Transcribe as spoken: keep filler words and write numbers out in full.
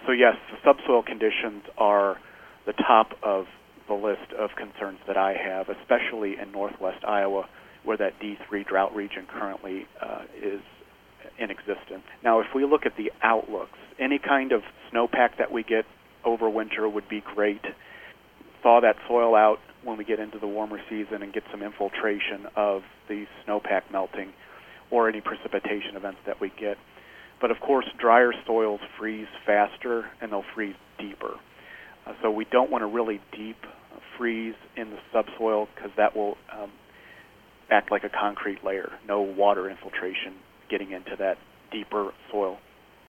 So yes, the subsoil conditions are the top of the list of concerns that I have, especially in northwest Iowa, where that D three drought region currently uh, is in existence. Now, if we look at the outlooks, any kind of snowpack that we get over winter would be great. Thaw that soil out when we get into the warmer season and get some infiltration of the snowpack melting or any precipitation events that we get. But of course, drier soils freeze faster and they'll freeze deeper. Uh, so we don't want a really deep freeze in the subsoil because that will um, act like a concrete layer, no water infiltration getting into that deeper soil.